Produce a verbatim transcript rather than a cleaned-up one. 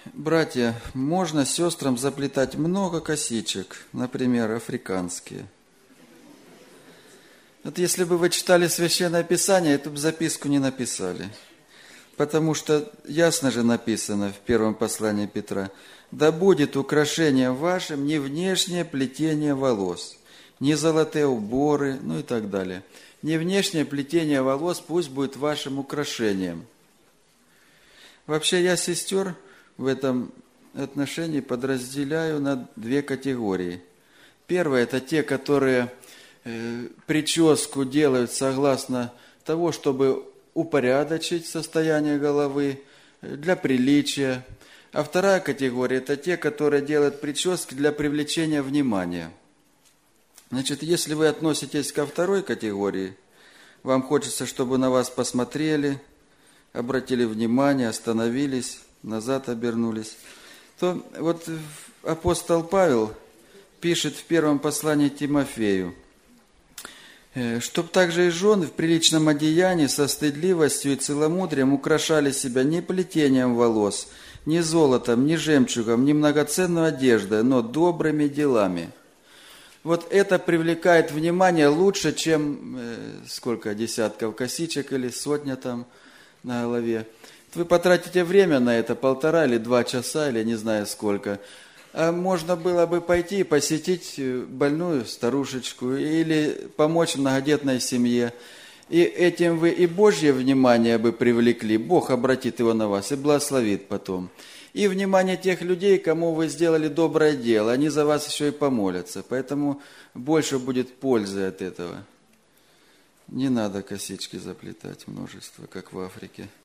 Братья, можно сестрам заплетать много косичек, например, африканские. Вот если бы вы читали Священное Писание, эту бы записку не написали. Потому что ясно же написано в первом послании Петра: «Да будет украшением вашим не внешнее плетение волос, не золотые уборы», ну и так далее. Не внешнее плетение волос пусть будет вашим украшением. Вообще я сестер в этом отношении подразделяю на две категории. Первое – это те, которые э, прическу делают согласно того, чтобы упорядочить состояние головы, для приличия. А вторая категория – это те, которые делают прически для привлечения внимания. Значит, если вы относитесь ко второй категории, вам хочется, чтобы на вас посмотрели, обратили внимание, остановились, назад обернулись, то вот апостол Павел пишет в первом послании Тимофею: «Чтоб также и жены в приличном одеянии со стыдливостью и целомудрием украшали себя не плетением волос, не золотом, не жемчугом, не многоценной одеждой, но добрыми делами». Вот это привлекает внимание лучше, чем э, сколько десятков косичек или сотня там на голове. Вы потратите время на это, полтора или два часа, или не знаю сколько. А можно было бы пойти и посетить больную старушечку или помочь многодетной семье. И этим вы и Божье внимание бы привлекли. Бог обратит его на вас и благословит потом. И внимание тех людей, кому вы сделали доброе дело. Они за вас еще и помолятся. Поэтому больше будет пользы от этого. Не надо косички заплетать множество, как в Африке.